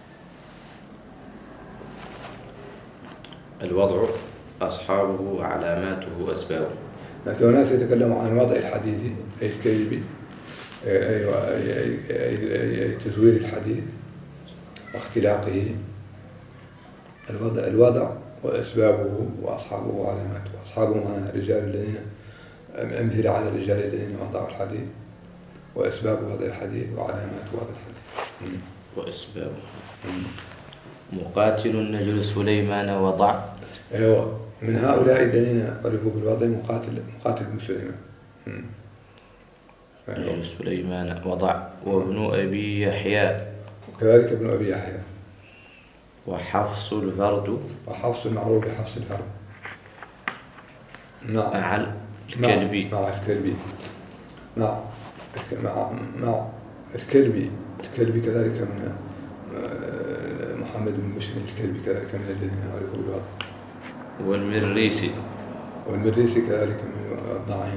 الوضع أصحابه علاماته أسبابه. مثل الناس يتكلمون عن وضع الحديث أي الكذب أي أي تزوير الحديث واختلاقه. الوضع الوضع وأسبابه وأصحابه وعلاماته. أصحابه معنا الرجال الذين أمثلة على الرجال الذين وضعوا الحديث وأسباب وضع الحديث وعلامات وضع الحديث. وأسبابه مقاتل النجل سليمان وضع. أيوة من هؤلاء الذين عرفوا بالوضع مقاتل مقاتل بن سليمان. نجل سليمان وضع وابن أبي يحيى وكذلك ابن أبي يحيى. وحفص الفرد وحفص المعروف بحفص الفرد. مع مع الكلبي مع الكلبي مع مع مع الكلبي الكلبي كذلك من محمد بن بشر الكلبي كذلك من الذين عرفوا بالوضع. والمريسي والمريسي كذلك من الوضاعين.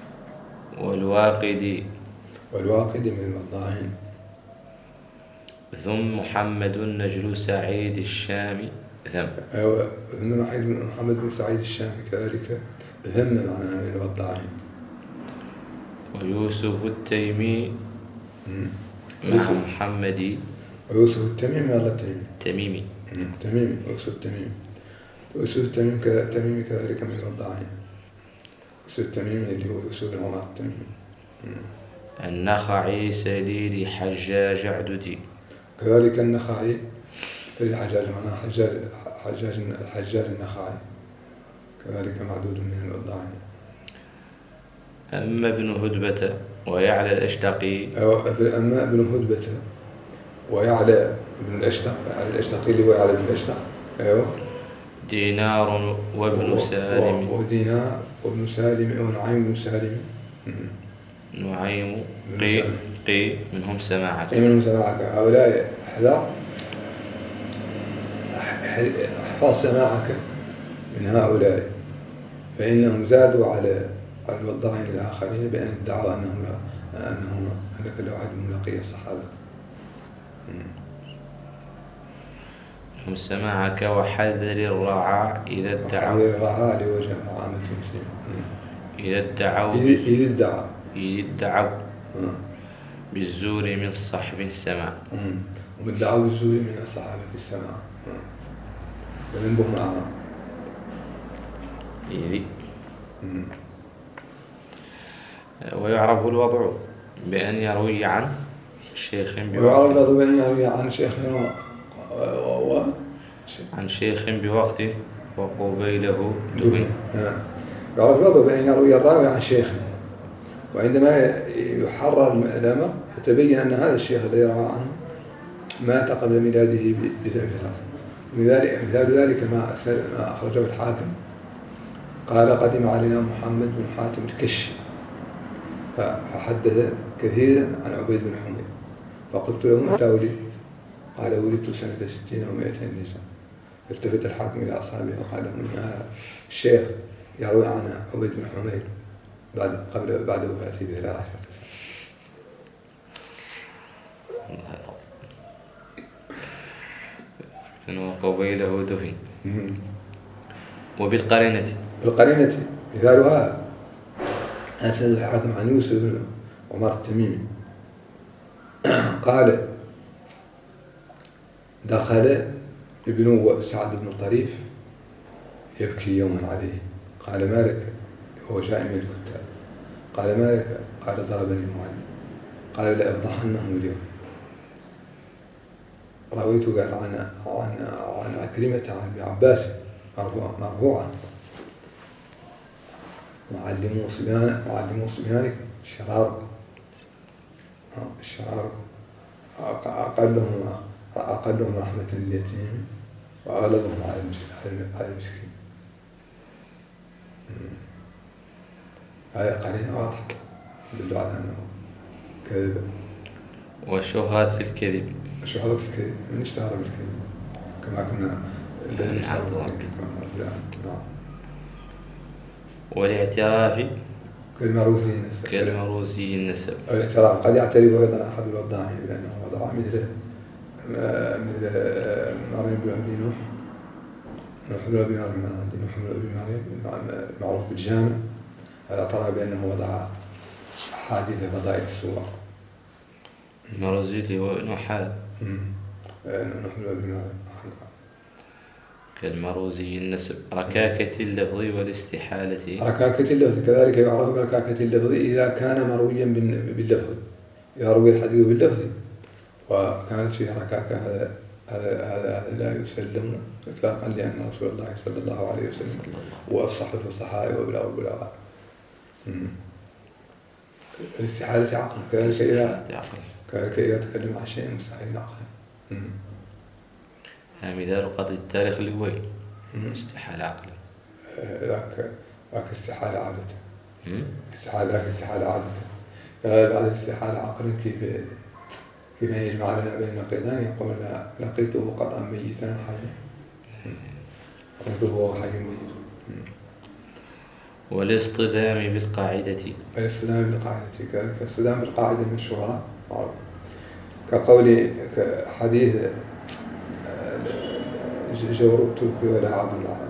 والواقدي والواقدي من الوضاعين. ثم محمد نجل سعيد الشامي ذم. أيوة. ثم محمد بن سعيد الشامي كذلك ذم معناها من الوضاعين. ويوسف التيمي مع محمد. ويوسف التميمي ولا التيمي؟ تميمي. تميمي. يوسف التميمي. يوسف التميمي كذا التميمي كذلك من الوضاعين. يوسف التميمي اللي هو يوسف بن عمر التميمي. النخعي سليل حجاج عددي. كذلك النخعي سليل حجاج معناه حجاج حجاج الحجاج النخعي كذلك معدود من الوضاعين. أما ابن هدبة ويعلى الأشتقي. أما ابن هدبة ويعلى ابن الأشتق. يعلى الأشتقي اللي هو يعلى ابن الأشتق. أيوه. دينار وابن سالم. ودينار وابن سالم ونعيم بن سالم. نعيم قي قي منهم سماعك. قي منهم سماعك. هؤلاء احذر احفظ سماعك من هؤلاء فإنهم زادوا على على الوضاعين الآخرين بأن ادعوا أنهم أنهم أنك لواحد من لقي الصحابة. منهم سماعك وحذر الرعاع إذا ادعوا. وحذر الرعاع لوجه عامة المسلمين. إذا ادعوا. إذا ادعوا. إذا ادعوا بالزور من صحب سماع. وادعوا بالزور من صحابة السماع. فذنبهم أعظم. إذي. ويعرف الوضع بأن يروي عن شيخ بوقت. ويعرف الوضع بأن يروي عن شيخ و... عن شيخ بوقت وقبيله دفن. يعرف الوضع بأن يروي الراوي عن شيخ وعندما يحرر الأمر يتبين أن هذا الشيخ الذي روى عنه مات قبل ميلاده بفترة. مثال ذلك ما أخرجه الحاكم قال قدم علينا محمد بن حاتم الكشي فحدث كثيرا عن عبيد بن حميد فقلت له متى ولدت؟ قال ولدت سنة ستين ومائتين نيسان. التفت الحاكم إلى أصحابه وقال لهم إن هذا الشيخ يروي عن عبيد بن حميد بعد قبل بعد وفاته بثلاث عشرة سنة. وقبيله دفن. وبالقرينة. بالقرينة مثالها أسند الحاكم عن يوسف بن عمر التميمي قال دخل ابنه سعد بن طريف يبكي يوما عليه قال ما لك؟ هو جاء من الكتاب قال ما لك؟ قال ضربني معلم قال لأفضحنهم اليوم. رويت قال عن عن عن عكرمة عن ابن عباس مرفوعا معلموا صبيان معلموا صبيانك شراركم الشراركم أقلهم أقلهم رحمة لليتيم وأغلظهم على على المسكين. هذه قرينة واضحة تدل على أنه كذب. وشهرة الكذب. شهرة الكذب من اشتهر بالكذب كما كنا الذين اشتهروا بالكذب. نعم. والاعتراف كالمروزي النسب. كالمروزي النسب. الاعتراف قد يعترف أيضا أحد الوضاعين بأنه وضع مثل مثل مريم بن أبي نوح نوح بن أبي مريم من عندي نوح بن أبي مريم معروف بالجامع هذا اعترف بأنه وضع أحاديث فضائل السور. المروزي اللي هو نوحال. نوح بن أبي مريم. كالمروزي النسب. ركاكة اللفظ والاستحالة. ركاكة اللفظ كذلك يعرف بركاكة اللفظ إذا كان مرويا باللفظ إذا روي الحديث باللفظ وكانت فيها ركاكة هذا هذا هذا لا يسلم إطلاقا لأن رسول الله صلى الله عليه وسلم هو أفصح الفصحاء وأبلغ البلاغاء. الاستحالة عقل كذلك إذا كذلك إذا تكلم عن شيء مستحيل عقلا. مثال قتل التاريخ اللوي استحالة عقلا. ذاك ذاك استحالة عادة. استحالة ذاك استحالة عادة. بعد الاستحالة عقلا كيف كيف يجمع لنا بين النقيضين يقول لقيته قطعا ميتا حيا لقيته وهو حي ميت. والاصطدام بالقاعدة. الاصطدام بالقاعدة كذلك الاصطدام بالقاعدة المشهورة معروف كقول حديث جوربتك ولا عبد العرب.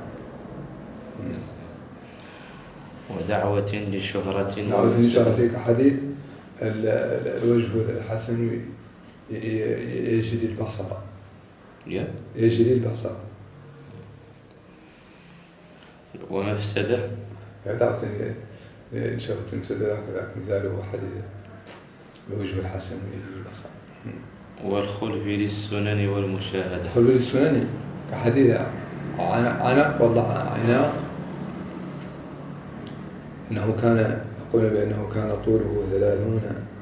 ودعوة لشهرة دعوة لشهرة كحديث الوجه الحسن يجري البصر يجري البصر. ومفسدة دعوة لشهرة مفسدة ذاك مثاله حديث الوجه الحسن يجري البصر. والخلف للسنن والمشاهدة. الخلف للسنن كحديث عنق والله عناق إنه كان يقول بأنه كان طوله ثلاثون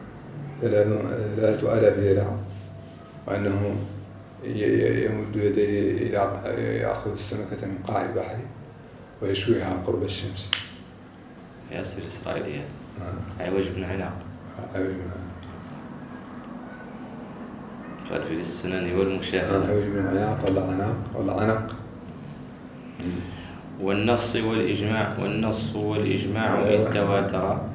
ثلاثة آلاف ذراع وأنه يمد يديه إلى يأخذ السمكة من قاع البحر ويشويها قرب الشمس. ياسر إسرائيلية. آه. عوج بن عناق. عوج بن عناق. خلف للسنن والمشاهدة. عوج بن عناق ولا عناق ولا عنق. والنص والإجماع والنص والإجماع إن تواترا.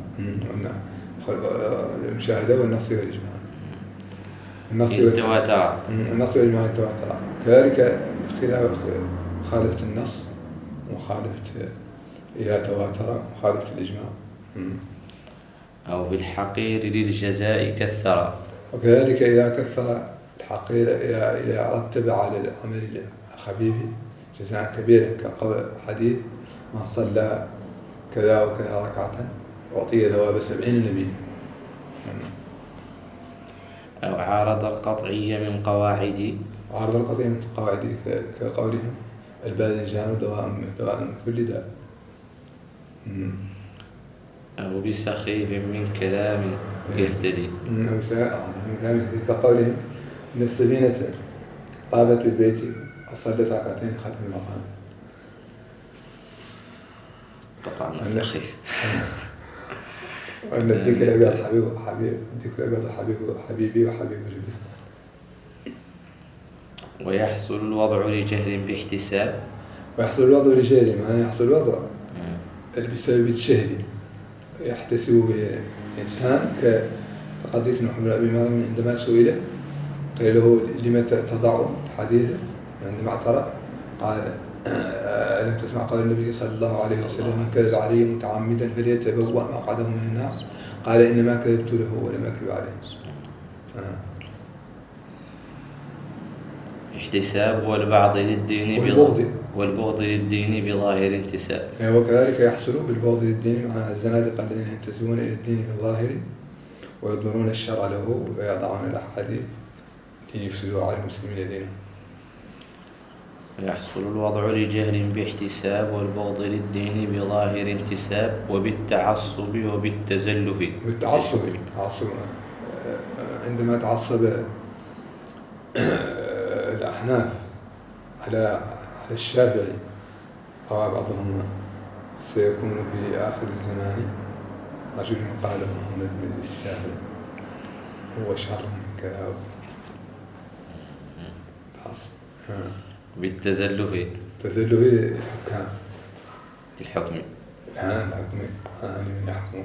المشاهدة والنص والإجماع. النص والتواتر. النص والإجماع التواتر. كذلك خلاف مخالفة النص ومخالفة إذا تواتر مخالفة الإجماع. أو في الحقير للجزاء كثر. وكذلك إذا كثر الحقير إذا رتب على العمل الخفيف جزاء كبيرا كقول حديث من صلى كذا وكذا ركعة أعطي ثواب سبعين نبيا. أو عارض القطعية من قواعد. عارض القطعية من قواعد كقولهم الباذنجان دواء دواء من كل داء. أو بسخيف من كلام يهتدي. أو كلام كقولهم إن السفينة طابت بالبيت وصلت ركعتين خلف المقام. طبعا السخيف. وأن الذكر الأبيض حبيب حبيب الذكر الأبيض حبيب حبيبي وحبيب جبريل. ويحصل الوضع لجهل باحتساب. ويحصل الوضع لجهل معناه يحصل الوضع بسبب الجهل يحتسب به إنسان كقضية محمد أبي مريم عندما سئل قيل له لما تضع الحديث عندما اعترض قال ألم تسمع قول النبي صلى الله عليه وسلم من كذب علي متعمدا فليتبوأ مقعده من النار قال إنما كذبت له ولم أكذب عليه. آه. احتساب والبعض للدين والبغض والبغض للدين بظاهر انتساب. وكذلك يحصل بالبغض للدين مع الزنادقة الذين ينتسبون إلى الدين بالظاهر ويضمرون الشرع له ويضعون الأحاديث ليفسدوا على المسلمين دينهم. يحصل الوضع لجهل باحتساب والبغض للدين بظاهر انتساب وبالتعصب وبالتزلف. بالتعصب تعصب عندما تعصب الأحناف على على الشافعي قال بعضهم سيكون في آخر الزمان رجل قال محمد بن الشافعي هو شر من كذا. تعصب. بالتزلف. تزلف للحكام. الحكم. الحكم الحكم من يحكمون.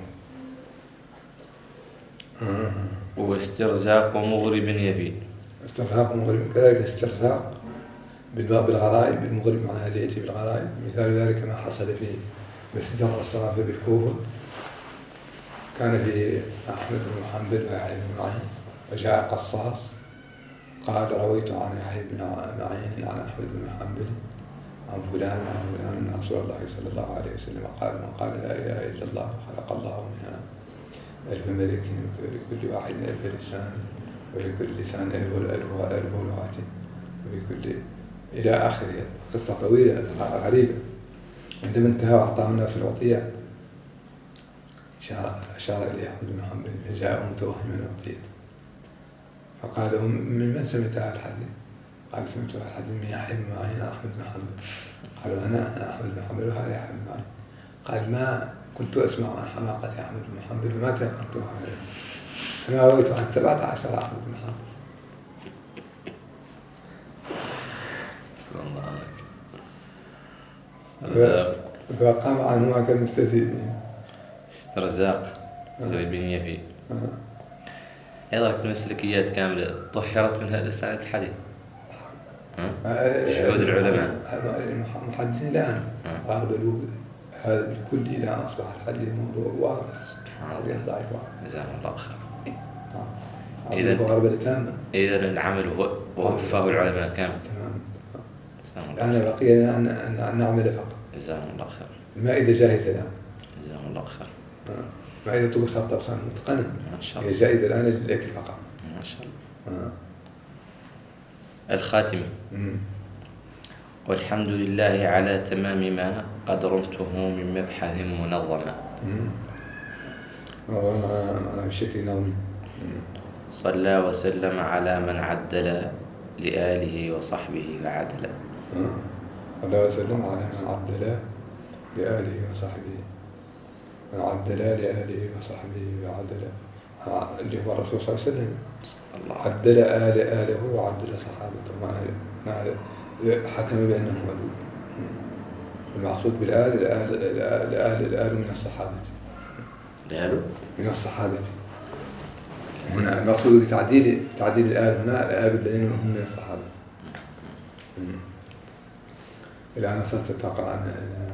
واسترزاق مغرب يفي. استرزاق مغرب كذلك استرزاق بالباب الغرائب بالمغرب معناها اللي يأتي بالغرائب. مثال ذلك ما حصل في مسجد الرصافة بالكوفة كان في أحمد بن محمد ويحيى بن معين وجاء قصاص قال رويت عن يحيى بن معين عن أحمد بن محمد عن فلان عن فلان أن رسول الله صلى الله عليه وسلم قال من قال لا إله إلا الله خلق الله منها ألف ملك ولكل واحد ألف لسان ولكل لسان ألف ألف ألف لغة وبكل إلى آخره. قصة طويلة غريبة. عندما انتهى وأعطاه الناس العطيات أشار إليه أحمد بن محمد فجاء متوهما العطية فقال لهم من من سمعت هذا الحديث؟ قال سمعت هذا الحديث من يحيى بن معين عن أحمد بن محمد. قالوا أنا أنا أحمد بن محمد وهذا يحيى بن معين. قال ما كنت أسمع عن حماقة أحمد بن محمد وما تيقنتها أنا رويت عن سبعة عشر أحمد بن محمد. فقام عنهما كالمستهزئ به. استرزاق بن يفي. أيضا المسلكيات كاملة طهرت منها الإسناد الحديث. جهود العلماء المحدثين الآن أغلبوا هذا بالكل الآن أصبح الحديث موضوع واضح، حديث ضعيف. جزاهم الله خير. إذا غربلة تامة. إذا العمل هو ووفاه العلماء كامل. تمام. أنا بقي أن أن نعمل فقط. جزاهم الله خير. المائدة جاهزة الآن. جزاهم الله خير. مائدة طبخت طبخا متقنا. ما شاء الله. هي جاهزة الآن للأكل فقط. ما شاء الله. آه. الخاتمة. مم. والحمد لله على تمام ما قد رمته من مبحث منظمة. منظمة بشكل نظمي. صلى وسلم على من عدل لآله وصحبه وعدل. صلى وسلم على من عدل لآله وصحبه من عدل لآله وصحبه وعدل، اللي هو الرسول صلى الله عليه وسلم. عدل آل آله وعدل صحابته، معنى حكم بأنهم عدول. المقصود بالآل الآل الآل الآل من الصحابة. الآل من الصحابة. هنا المقصود بتعديل تعديل الآل هنا الآل الذين هم من الصحابة. الآن صرت تقرأ عن